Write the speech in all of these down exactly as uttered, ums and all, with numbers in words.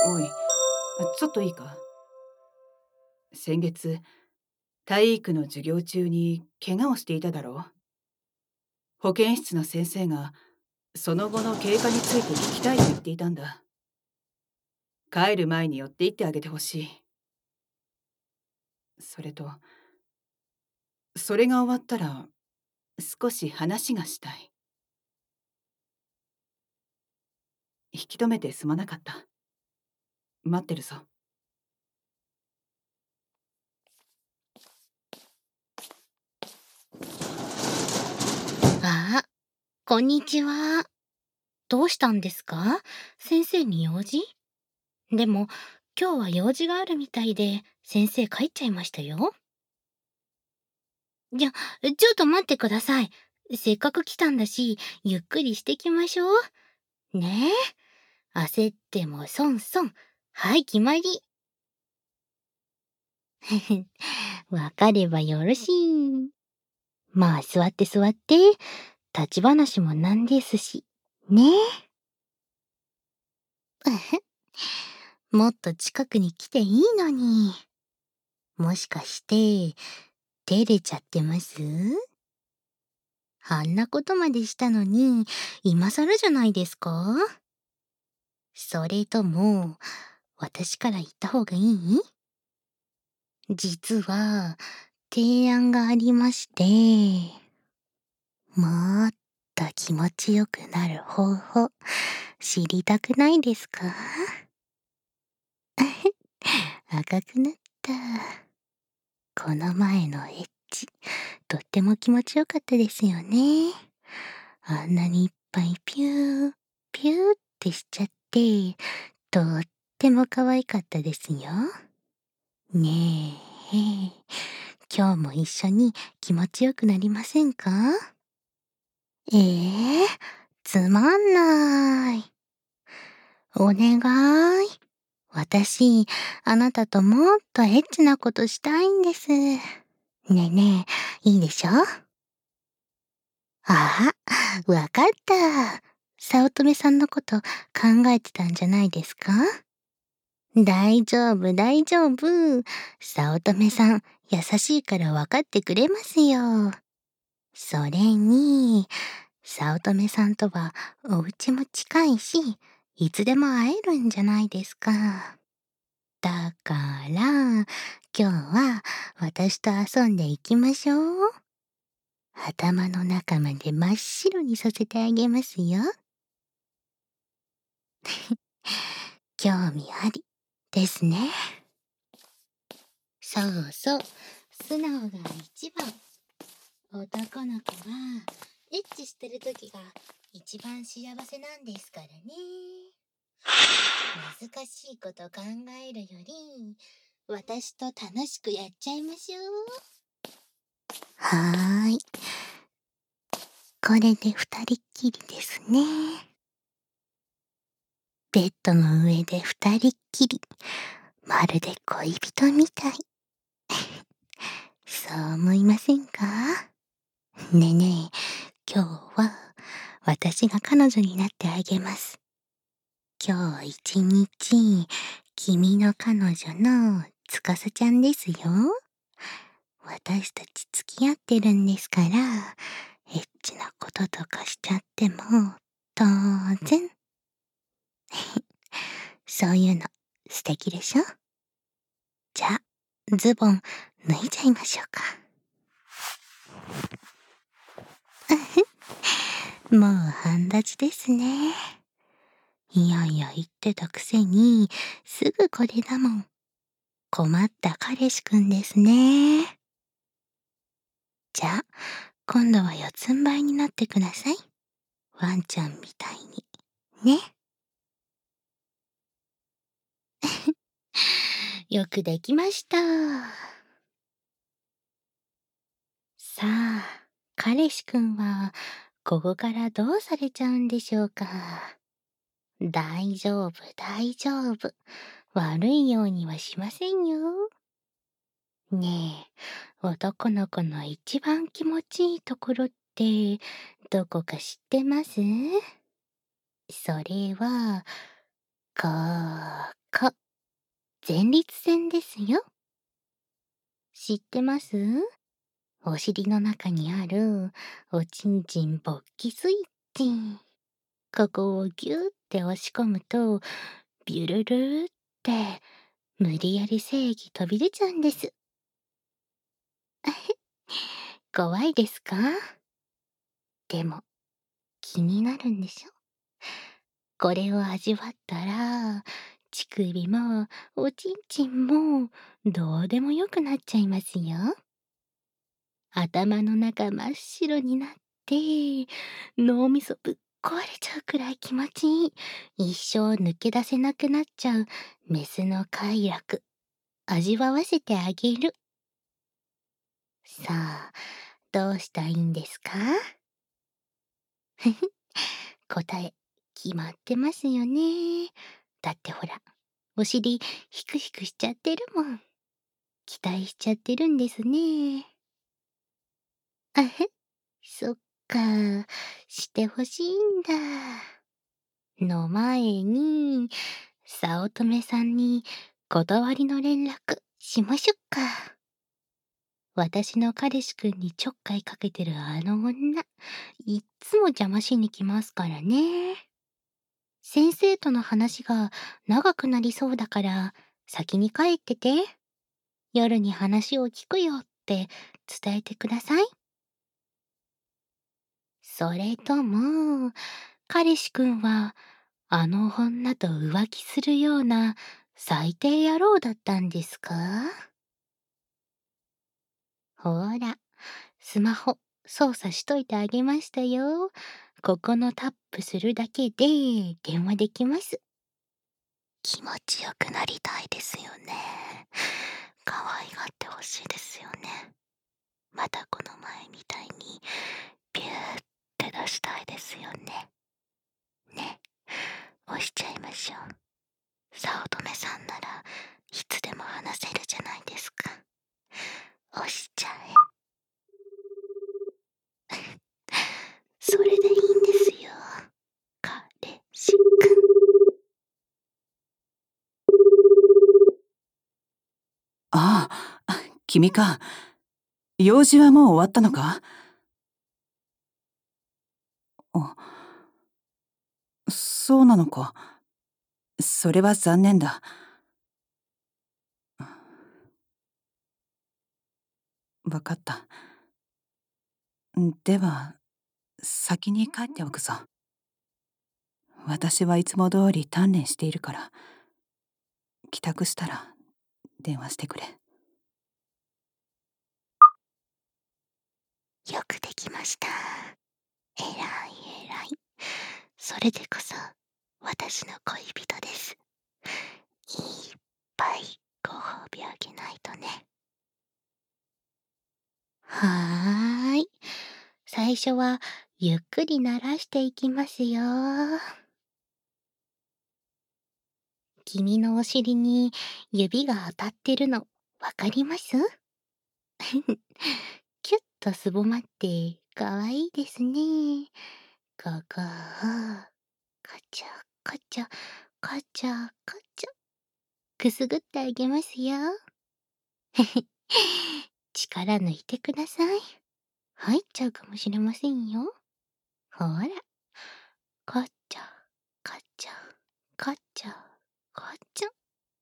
おい、ちょっといいか？先月、体育の授業中に怪我をしていただろう？保健室の先生が、その後の経過について聞きたいと言っていたんだ。帰る前に寄って行ってあげてほしい。それと、それが終わったら、少し話がしたい。引き止めてすまなかった。待ってるぞ。 あ、こんにちは。どうしたんですか？先生に用事？でも、今日は用事があるみたいで、先生帰っちゃいましたよ。じゃ、ちょっと待ってください。せっかく来たんだし、ゆっくりしてきましょう。ねえ。焦っても損損。はい、決まり。わかればよろしい。まあ、座って座って。立ち話もなんですし。ねえ。もっと近くに来ていいのに。もしかして、照れちゃってます？あんなことまでしたのに、今更じゃないですか？それとも、私から言った方がいい？実は、提案がありまして、もっと気持ちよくなる方法、知りたくないですか？赤くなった。この前のエッチ、とっても気持ちよかったですよね。あんなにいっぱいピュー、ピューってしちゃって、とっても可愛かったですよ。ねえ、今日も一緒に気持ちよくなりませんか？ええー、つまんない。お願い。私、あなたともっとエッチなことしたいんです。ねえねえ、いいでしょ？ああ、わかった。早乙女さんのこと考えてたんじゃないですか？大丈夫、大丈夫。早乙女さん、優しいからわかってくれますよ。それに、早乙女さんとはお家も近いし、いつでも会えるんじゃないですか。だから、今日は私と遊んでいきましょう。頭の中まで真っ白にさせてあげますよ。興味ありですね。そうそう。素直が一番。男の子は、エッチしてる時が一番幸せなんですからね。難しいこと考えるより、私と楽しくやっちゃいましょう。はーい。これで二人っきりですね。ベッドの上で二人っきり。まるで恋人みたい。そう思いませんか？ねえねえ、今日は私が彼女になってあげます。今日一日、君の彼女のつかさちゃんですよ。私たち付き合ってるんですから、エッチなこととかしちゃっても、当然。そういうの素敵でしょ？じゃあ、ズボン脱いじゃいましょうか。もう半立ちですね。いやいや言ってたくせに、すぐこれだもん。困った彼氏くんですね。じゃあ、今度は四つん這いになってください。ワンちゃんみたいに。ね。よくできました。さあ、彼氏くんは、ここからどうされちゃうんでしょうか。大丈夫、大丈夫。悪いようにはしませんよ。ねえ、男の子の一番気持ちいいところって、どこか知ってます？それは、 ここ、前立腺ですよ。知ってます？お尻の中にあるおちんちん勃起スイッチ。ここをギューって押し込むと、ビュルルーって無理やり精液飛び出ちゃうんです。怖いですか？でも、気になるんでしょ？これを味わったら、乳首もおちんちんもどうでもよくなっちゃいますよ。頭の中真っ白になって、脳みそぶっ壊れちゃうくらい気持ちいい。一生抜け出せなくなっちゃうメスの快楽。味わわせてあげる。さあ、どうしたいんですか？ふふ、答え、決まってますよね。だってほら、お尻ヒクヒクしちゃってるもん。期待しちゃってるんですね。あへ、そっか、してほしいんだ。の前に、早乙女さんに断りの連絡しましょっか。私の彼氏くんにちょっかいかけてるあの女、いっつも邪魔しに来ますからね。先生との話が長くなりそうだから、先に帰ってて。夜に話を聞くよって伝えてください。それとも、彼氏くんは、あの女と浮気するような最低野郎だったんですか？ほら、スマホ操作しといてあげましたよ。ここのタップするだけで電話できます。気持ちよくなりたいですよね。可愛がってほしいですよね。またこの前みたいにビューって出したいですよね。ね、押しちゃいましょう。早乙女さんならいつでも話せるじゃないですか。押しちゃえ。それでいいんですよ、彼氏くん。 ああ、君か。用事はもう終わったのか？あ、そうなのか。それは残念だ。わかった。では、先に帰っておくぞ。私はいつも通り鍛錬しているから、帰宅したら電話してくれ。 よくできました。えらいえらい。それでこそ私の恋人です。いっぱいご褒美あげないとね。はーい。最初はゆっくり鳴らしていきますよ。君のお尻に指が当たってるのわかります？キュッとすぼまってかわいいですね。ここをカチャカチャカチャカチャくすぐってあげますよ。力抜いてください。入っちゃうかもしれませんよ。ほら。カチャカチャカチャカチャ。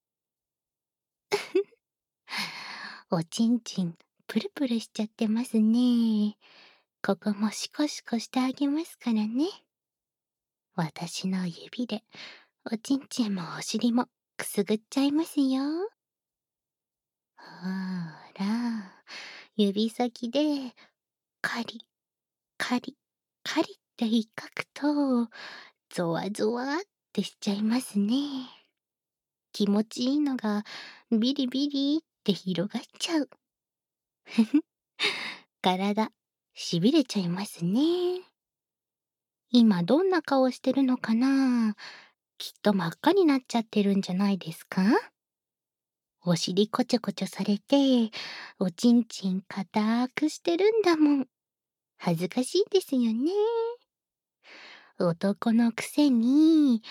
おちんちんプルプルしちゃってますね。ここもシコシコしてあげますからね。私の指でおちんちんもお尻もくすぐっちゃいますよ。ほら、指先でカリカリカリって引っかくとゾワゾワってしちゃいますね。気持ちいいのがビリビリって広がっちゃう。ふふ、体しびれちゃいますね。今どんな顔してるのかな？きっと真っ赤になっちゃってるんじゃないですか？お尻こちょこちょされて、おちんちん硬くしてるんだもん。恥ずかしいですよね。男のくせに、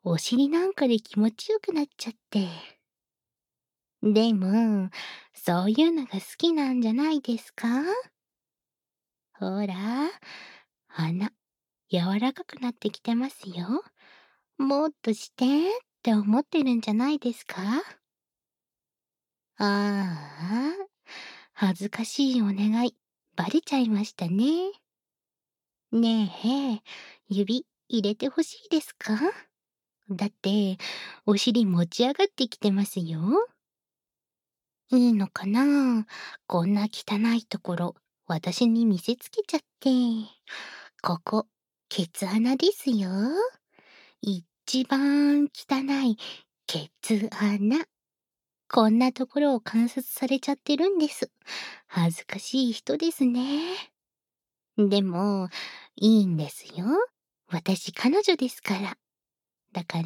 お尻なんかで気持ちよくなっちゃって。でも、そういうのが好きなんじゃないですか？ほら、鼻、柔らかくなってきてますよ。もっとしてって思ってるんじゃないですか？ああ、恥ずかしいお願い、バレちゃいましたね。ねえ、指入れてほしいですか？だって、お尻持ち上がってきてますよ。いいのかな？こんな汚いところ、私に見せつけちゃって。ここ、ケツ穴ですよ。一番汚いケツ穴。こんなところを観察されちゃってるんです。恥ずかしい人ですね。でも、いいんですよ。私彼女ですから。だから、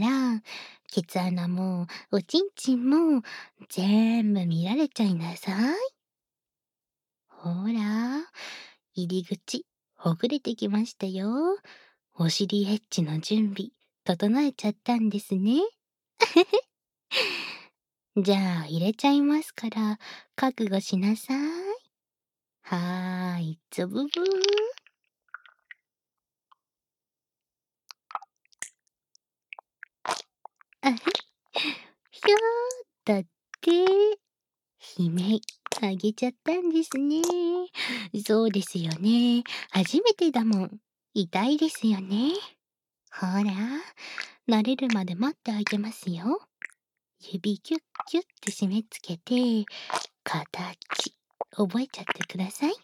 ケツ穴もおちんちんも全部見られちゃいなさい。ほら、入り口、ほぐれてきましたよ。お尻エッチの準備、整えちゃったんですね。じゃあ入れちゃいますから、覚悟しなさい。はーい、つぶぶー。あへ、ひょーだって。悲鳴、あげちゃったんですね。そうですよね。初めてだもん。痛いですよね。ほら、慣れるまで待ってあげますよ。指キュッキュッって締め付けて、形、覚えちゃってください。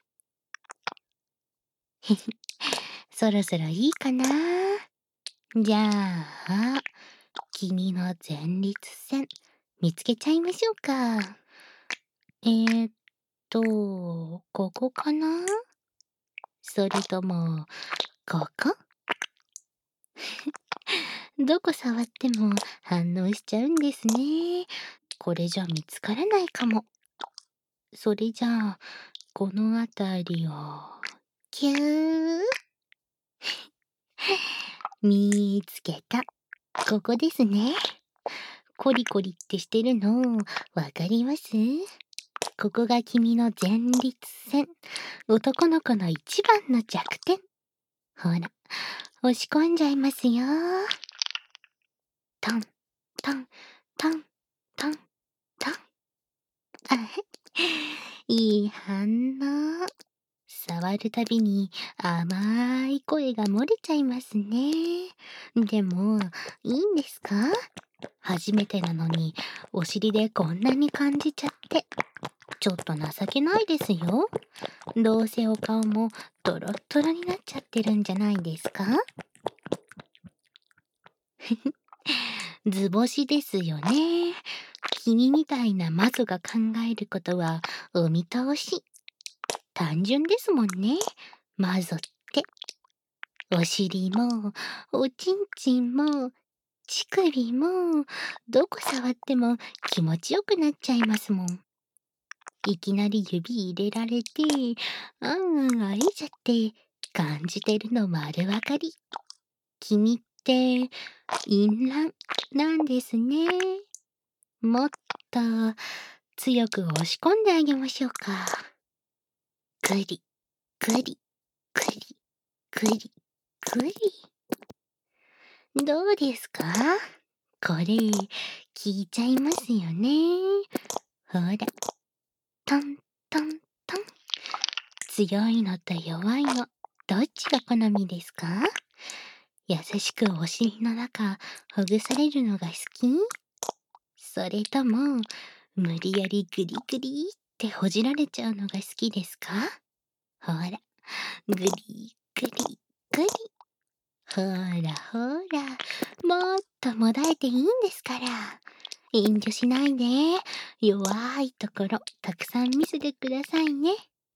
そろそろいいかな。じゃあ、君の前立腺、見つけちゃいましょうか。えーっと、ここかな？それとも、ここ？どこ触っても反応しちゃうんですね。これじゃ見つからないかも。それじゃあ、このあたりを、キュー。見つけた。ここですね。コリコリってしてるの、わかります？ここが君の前立腺。男の子の一番の弱点。ほら、押し込んじゃいますよ。トン、トン、トン、トン、トン。あへ、いい反応。触るたびに甘い声が漏れちゃいますね。でも、いいんですか？初めてなのに、お尻でこんなに感じちゃって。ちょっと情けないですよ。どうせお顔もトロットロになっちゃってるんじゃないですか？図星ですよね。君みたいな魔女が考えることはお見通し。単純ですもんね。魔女って。お尻も、おちんちんも、乳首も、どこ触っても気持ちよくなっちゃいますもん。いきなり指入れられて、あんあんあえちゃって、感じてるの丸わかり。君って、淫乱なんですね。もっと強く押し込んであげましょうか。ぐり、ぐり、ぐり、ぐり、ぐり。どうですか？これ、効いちゃいますよね。ほら、トントントン。強いのと弱いの、どっちが好みですか？優しくお尻の中、ほぐされるのが好き？それとも、無理やりグリグリってほじられちゃうのが好きですか？ほら、グリグリグリ。ほらほら、もっともだえていいんですから。遠慮しないで、弱いところたくさん見せてくださいね。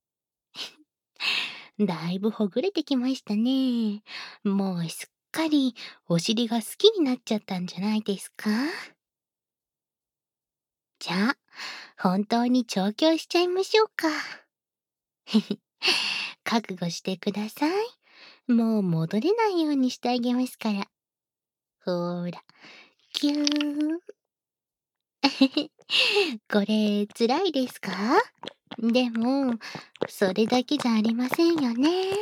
だいぶほぐれてきましたね。もうすっかりお尻が好きになっちゃったんじゃないですか？じゃあ、本当に調教しちゃいましょうか。覚悟してください。もう戻れないようにしてあげますから。ほーら、 ぴゅー。これ辛いですか？でも、それだけじゃありませんよね。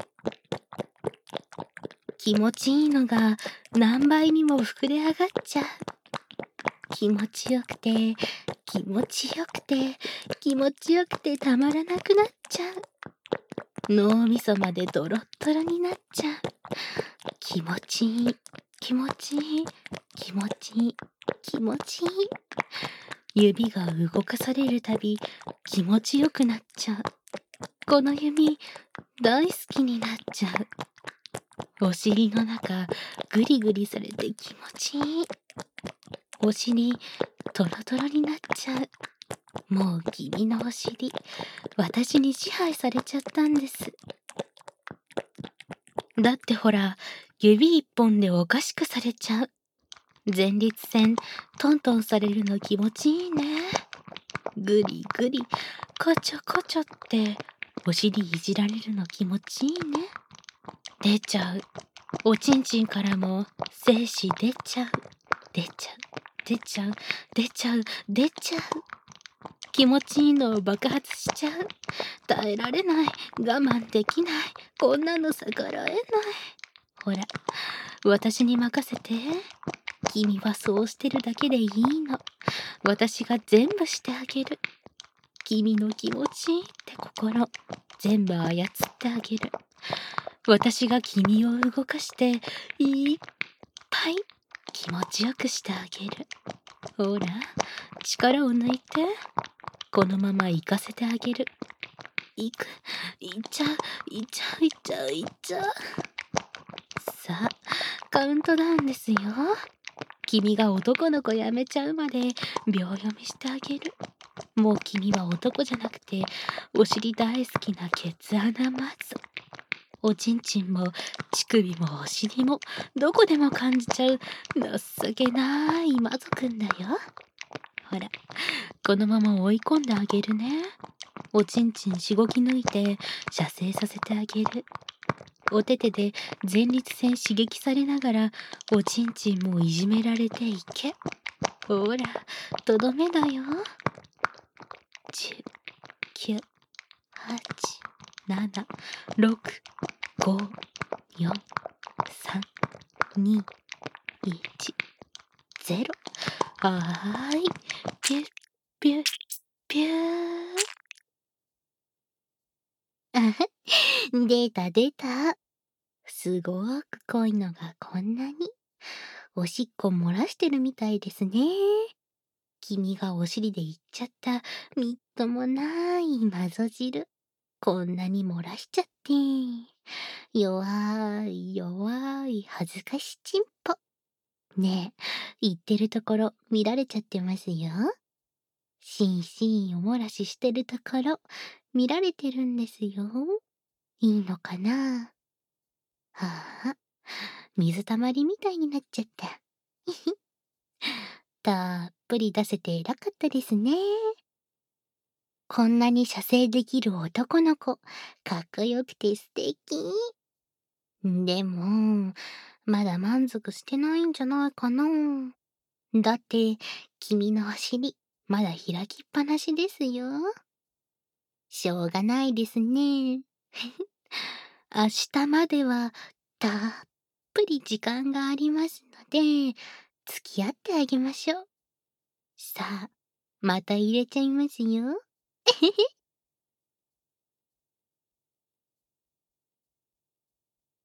気持ちいいのが何倍にも膨れ上がっちゃう。気持ちよくて、気持ちよくて、気持ちよくてたまらなくなっちゃう。脳みそまでドロッドロになっちゃう。気持ちいい、気持ちいい、気持ちいい、気持ちいい。指が動かされるたび気持ちよくなっちゃう。この指大好きになっちゃう。お尻の中グリグリされて気持ちいい。お尻トロトロになっちゃう。もう君のお尻私に支配されちゃったんです。だってほら、指一本でおかしくされちゃう。前立腺トントンされるの気持ちいいね。ぐりぐりこちょこちょってお尻いじられるの気持ちいいね。出ちゃう。おちんちんからも精子出ちゃう。出ちゃう出ちゃう出ちゃう出ちゃう。気持ちいいのを爆発しちゃう。耐えられない、我慢できない、こんなの逆らえない。ほら、私に任せて。君はそうしてるだけでいいの。私が全部してあげる。君の気持ちいいって心全部操ってあげる。私が君を動かしていっぱい気持ちよくしてあげる。ほら、力を抜いて。このまま行かせてあげる。行く、行っちゃう、行っちゃう、行っちゃう、行っちゃう。さあ、カウントダウンですよ。君が男の子やめちゃうまで秒読みしてあげる。もう君は男じゃなくてお尻大好きなケツ穴マゾ。おちんちんも乳首もお尻もどこでも感じちゃう情けないマゾくんだよ。ほら、このまま追い込んであげるね。おちんちんしごき抜いて射精させてあげる。お手手で前立腺刺激されながらおちんちんもいじめられていけ。ほら、とどめだよ。じゅう、きゅう、はち、なな、ろく、ご、よん、さん、に、いち、ゼロ。はーい。ピュッピュッピュー。あは、出た出た。すごーく濃いのがこんなに。おしっこ漏らしてるみたいですね。君がお尻で言っちゃったみっともないマゾ汁。こんなに漏らしちゃって。弱い弱い恥ずかしちんぽ。ねえ、言ってるところ見られちゃってますよ。しんしんお漏らししてるところ見られてるんですよ。いいのかな。はあ、水たまりみたいになっちゃった。たっぷり出せて偉かったですね。こんなに射精できる男の子、かっこよくて素敵。でも、まだ満足してないんじゃないかな。だって、君のお尻、まだ開きっぱなしですよ。しょうがないですね。明日までは、たっぷり時間がありますので、付き合ってあげましょう。さあ、また入れちゃいますよ。